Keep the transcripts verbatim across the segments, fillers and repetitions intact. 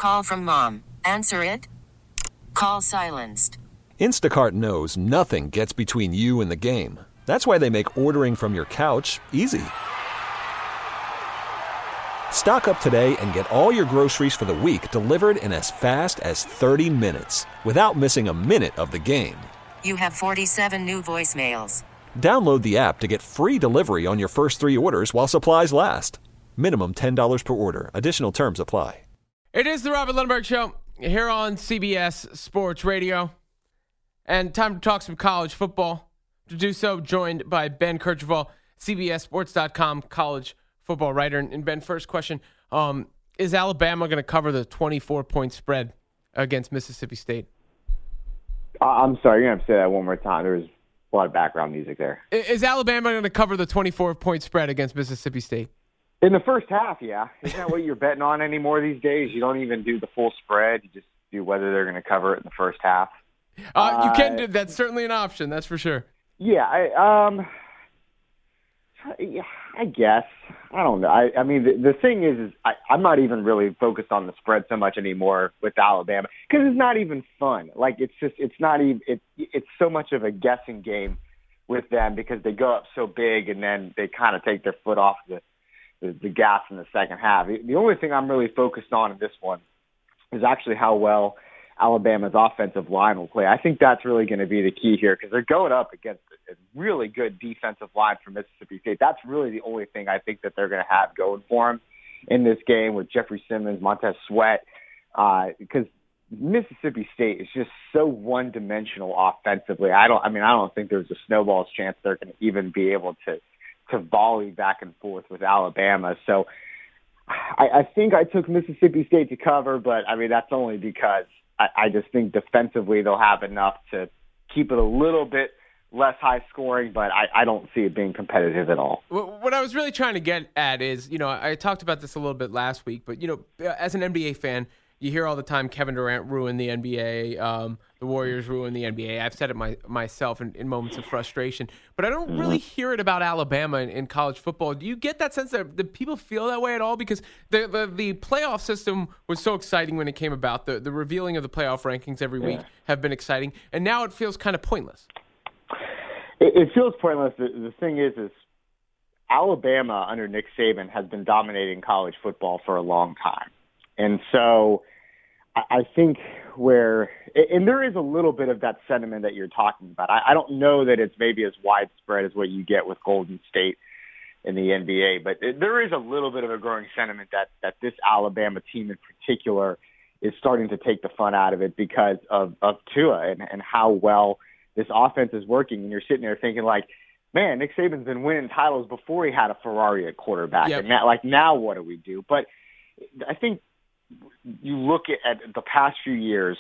Call from mom. Answer it. Call silenced. Instacart knows nothing gets between you and the game. That's why they make ordering from your couch easy. Stock up today and get all your groceries for the week delivered in as fast as thirty minutes without missing a minute of the game. You have forty-seven new voicemails. Download the app to get free delivery on your first three orders while supplies last. Minimum ten dollars per order. Additional terms apply. It is the Robert Lundberg Show here on C B S Sports Radio. And time to talk some college football. To do so, joined by Ben Kercheval, C B S Sports dot com college football writer. And Ben, first question, um, is Alabama going to cover the twenty-four point spread against Mississippi State? Uh, I'm sorry, you're going to have to say that one more time. There's a lot of background music there. Is Alabama going to cover the twenty-four point spread against Mississippi State? In the first half, yeah. Isn't that what you're betting on anymore these days? You don't even do the full spread. You just do whether they're going to cover it in the first half. Uh, you uh, can do that's certainly an option, that's for sure. Yeah, I um, I guess I don't know. I, I mean, the, the thing is, is I, I'm not even really focused on the spread so much anymore with Alabama because it's not even fun. Like it's just, it's not even. It, it's so much of a guessing game with them because they go up so big and then they kind of take their foot off the, the the gas in the second half. The only thing I'm really focused on in this one is actually how well Alabama's offensive line will play. I think that's really going to be the key here because they're going up against a really good defensive line from Mississippi State. That's really the only thing I think that they're going to have going for them in this game with Jeffrey Simmons, Montez Sweat, uh, because Mississippi State is just so one-dimensional offensively. I don't. I mean, I don't think there's a snowball's chance they're going to even be able to to volley back and forth with Alabama. So I, I think I took Mississippi State to cover, but I mean that's only because I, I just think defensively they'll have enough to keep it a little bit less high scoring, but I, I don't see it being competitive at all. What I was really trying to get at is, you know, I talked about this a little bit last week, but, you know, as an N B A fan, you hear all the time Kevin Durant ruined the N B A, um, the Warriors ruined the N B A. I've said it my, myself in, in moments of frustration, but I don't mm-hmm. really hear it about Alabama in, in college football. Do you get that sense that the people feel that way at all? Because the, the the playoff system was so exciting when it came about. The, the revealing of the playoff rankings every week yeah. have been exciting, and now it feels kind of pointless. It, it feels pointless. The, the thing is, is Alabama under Nick Saban has been dominating college football for a long time. And so I think where, and there is a little bit of that sentiment that you're talking about. I, I don't know that it's maybe as widespread as what you get with Golden State in the N B A, but there is a little bit of a growing sentiment that, that this Alabama team in particular is starting to take the fun out of it because of, of Tua and, and how well this offense is working. And you're sitting there thinking like, man, Nick Saban's been winning titles before he had a Ferrari at quarterback. Yep. And now, like, now what do we do? But I think you look at, at the past few years,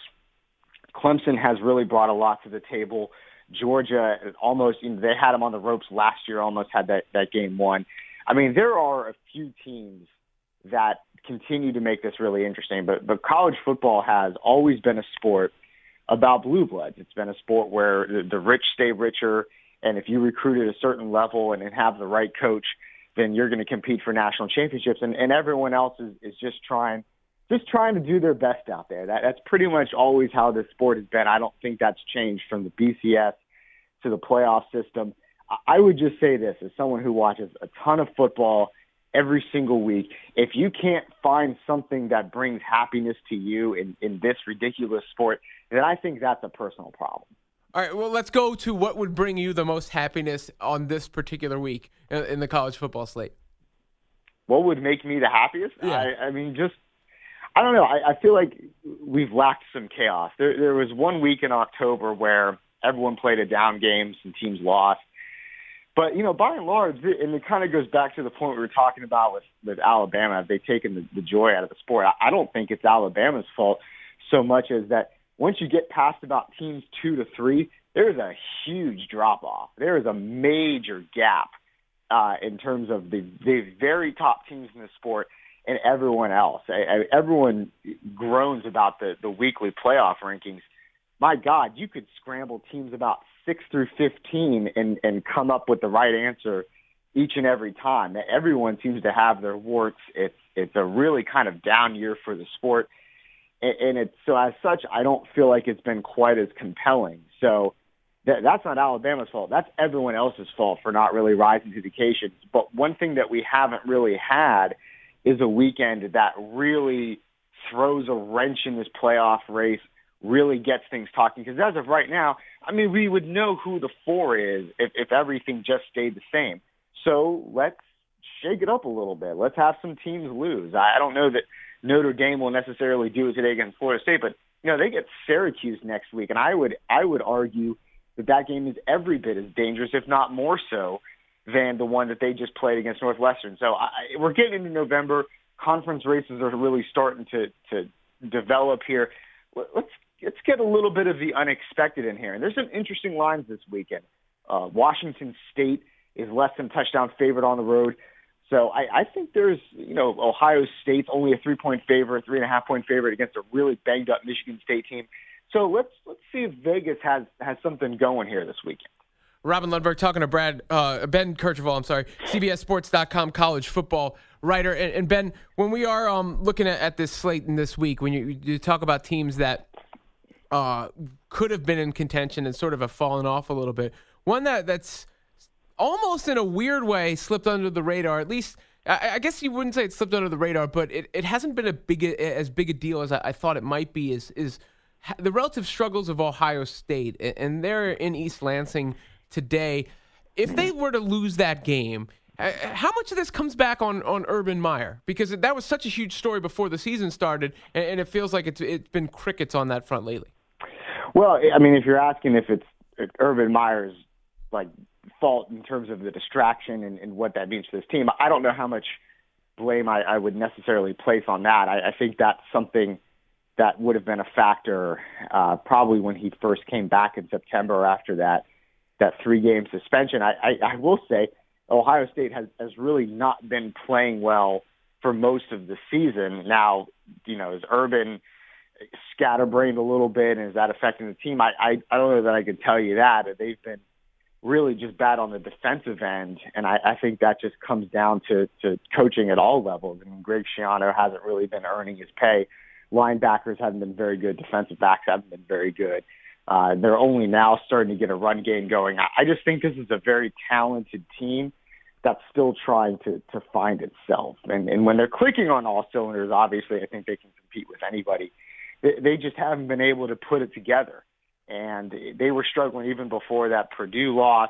Clemson has really brought a lot to the table. Georgia almost, you know, they had them on the ropes last year, almost had that, that game won. I mean, there are a few teams that continue to make this really interesting, but, but college football has always been a sport about blue bloods. It's been a sport where the, the rich stay richer, and if you recruit at a certain level and, and have the right coach, then you're going to compete for national championships, and, and everyone else is, is just trying just trying to do their best out there. That, that's pretty much always how this sport has been. I don't think that's changed from the B C S to the playoff system. I would just say this, as someone who watches a ton of football every single week, if you can't find something that brings happiness to you in, in this ridiculous sport, then I think that's a personal problem. All right, well, let's go to what would bring you the most happiness on this particular week in the college football slate. What would make me the happiest? Yeah. I, I mean, just, I don't know. I, I feel like we've lacked some chaos. There, there was one week in October where everyone played a down game, some teams lost. But, you know, by and large, and it kind of goes back to the point we were talking about with, with Alabama, have they taken the, the joy out of the sport? I, I don't think it's Alabama's fault so much as that once you get past about teams two to three, there's a huge drop-off. There is a major gap uh, in terms of the, the very top teams in the sport and everyone else. I, I, everyone groans about the, the weekly playoff rankings. My God, you could scramble teams about six through fifteen and, and come up with the right answer each and every time. Everyone seems to have their warts. It's it's a really kind of down year for the sport. And, and it's so as such, I don't feel like it's been quite as compelling. So that, that's not Alabama's fault. That's everyone else's fault for not really rising to the occasion. But one thing that we haven't really had is a weekend that really throws a wrench in this playoff race, really gets things talking. Because as of right now, I mean, we would know who the four is if, if everything just stayed the same. So let's shake it up a little bit. Let's have some teams lose. I don't know that Notre Dame will necessarily do it today against Florida State, but you know they get Syracuse next week, and I would I would argue that that game is every bit as dangerous, if not more so, than the one that they just played against Northwestern. So I, we're getting into November. Conference races are really starting to to develop here. Let's let's get a little bit of the unexpected in here. And there's some interesting lines this weekend. Uh, Washington State is less than touchdown favorite on the road. So I, I think there's, you know, Ohio State's only a three-point favorite, three-and-a-half-point favorite against a really banged-up Michigan State team. So let's let's see if Vegas has, has something going here this weekend. Robin Lundberg talking to Brad, uh, Ben Kercheval, I'm sorry, C B S Sports dot com college football writer. And, and Ben, when we are um, looking at, at this slate in this week, when you, you talk about teams that uh, could have been in contention and sort of have fallen off a little bit, one that, that's almost in a weird way slipped under the radar, at least I, I guess you wouldn't say it slipped under the radar, but it, it hasn't been a big as big a deal as I, I thought it might be, is, is the relative struggles of Ohio State. And they're in East Lansing today. If they were to lose that game, how much of this comes back on, on Urban Meyer? Because that was such a huge story before the season started, and, and it feels like it's it's been crickets on that front lately. Well, I mean, if you're asking if it's if Urban Meyer's like fault in terms of the distraction and, and what that means for this team, I don't know how much blame I, I would necessarily place on that. I, I think that's something that would have been a factor uh, probably when he first came back in September or after that that three-game suspension. I, I, I will say Ohio State has, has really not been playing well for most of the season. Now, you know, is Urban scatterbrained a little bit, and is that affecting the team? I, I, I don't know that I could tell you that. They've been really just bad on the defensive end, and I, I think that just comes down to, to coaching at all levels. I mean, Greg Schiano hasn't really been earning his pay. Linebackers haven't been very good. Defensive backs haven't been very good. Uh, they're only now starting to get a run game going. I, I just think this is a very talented team that's still trying to, to find itself. And, and when they're clicking on all cylinders, obviously I think they can compete with anybody. They, they just haven't been able to put it together. And they were struggling even before that Purdue loss.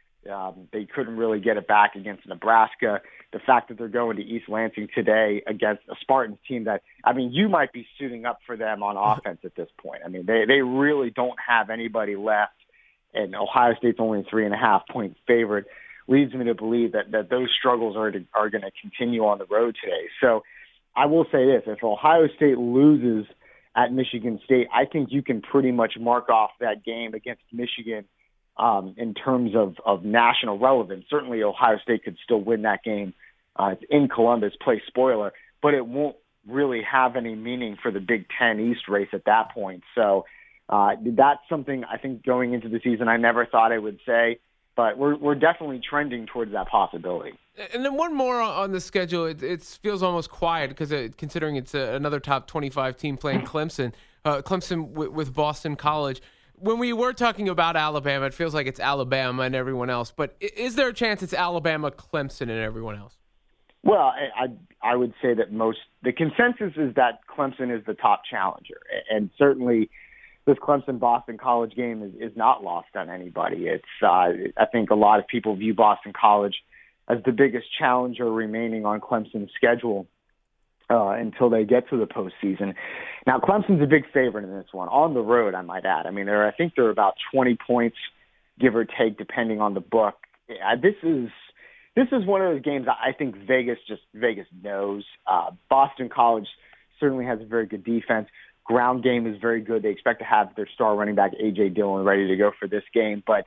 Um, they couldn't really get it back against Nebraska. The fact that they're going to East Lansing today against a Spartans team that, I mean, you might be suiting up for them on offense at this point. I mean, they, they really don't have anybody left, and Ohio State's only a three-and-a-half point favorite, leads me to believe that, that those struggles are, to, are going to continue on the road today. So I will say this, if Ohio State loses at Michigan State, I think you can pretty much mark off that game against Michigan um, in terms of, of national relevance. Certainly Ohio State could still win that game. Uh, it's in Columbus, play spoiler, but it won't really have any meaning for the Big Ten East race at that point. So uh, that's something I think going into the season I never thought I would say, but we're we're definitely trending towards that possibility. And then one more on the schedule. It, it feels almost quiet because it, considering it's a, another top twenty-five team playing Clemson, uh, Clemson w- with Boston College. When we were talking about Alabama, it feels like it's Alabama and everyone else. But is there a chance it's Alabama, Clemson, and everyone else? Well, I I, I would say that most the consensus is that Clemson is the top challenger, and certainly this Clemson-Boston College game is, is not lost on anybody. It's uh, I think a lot of people view Boston College as the biggest challenger remaining on Clemson's schedule uh, until they get to the postseason. Now, Clemson's a big favorite in this one, on the road, I might add. I mean, they're, I think they're about twenty points, give or take, depending on the book. Uh, this is this is one of those games I think Vegas just Vegas knows. Uh, Boston College certainly has a very good defense. Ground game is very good. They expect to have their star running back, A J Dillon, ready to go for this game. But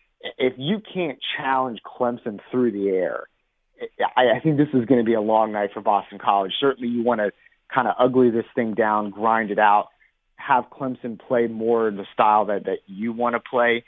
if you can't challenge Clemson through the air, I, I think this is going to be a long night for Boston College. Certainly you want to kind of ugly this thing down, grind it out, have Clemson play more the style that, that you want to play.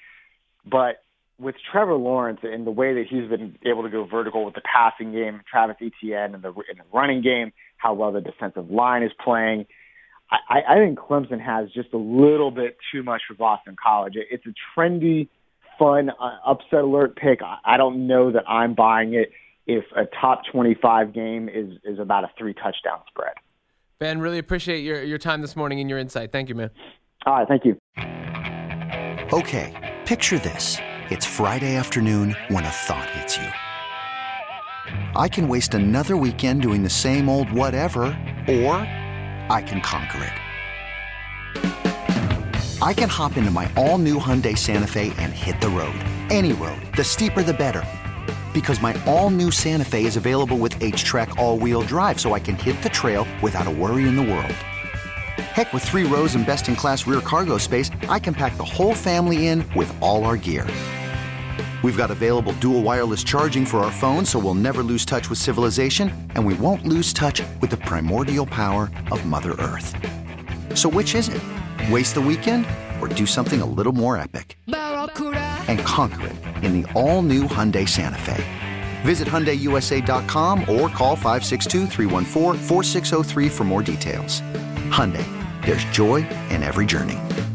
But with Trevor Lawrence and the way that he's been able to go vertical with the passing game, Travis Etienne and the, and the running game, how well the defensive line is playing, I, I think Clemson has just a little bit too much for Boston College. It, it's a trendy, fun, uh, upset alert pick. I, I don't know that I'm buying it if a top twenty-five game is, is about a three-touchdown spread. Ben, really appreciate your, your time this morning and your insight. Thank you, man. All right, thank you. Okay, picture this. It's Friday afternoon when a thought hits you. I can waste another weekend doing the same old whatever, or I can conquer it. I can hop into my all-new Hyundai Santa Fe and hit the road. Any road. The steeper, the better. Because my all-new Santa Fe is available with H-Track all-wheel drive, so I can hit the trail without a worry in the world. Heck, with three rows and best-in-class rear cargo space, I can pack the whole family in with all our gear. We've got available dual wireless charging for our phones, so we'll never lose touch with civilization, and we won't lose touch with the primordial power of Mother Earth. So which is it? Waste the weekend or do something a little more epic? And conquer it in the all-new Hyundai Santa Fe. Visit Hyundai U S A dot com or call five six two, three one four, four six zero three for more details. Hyundai, there's joy in every journey.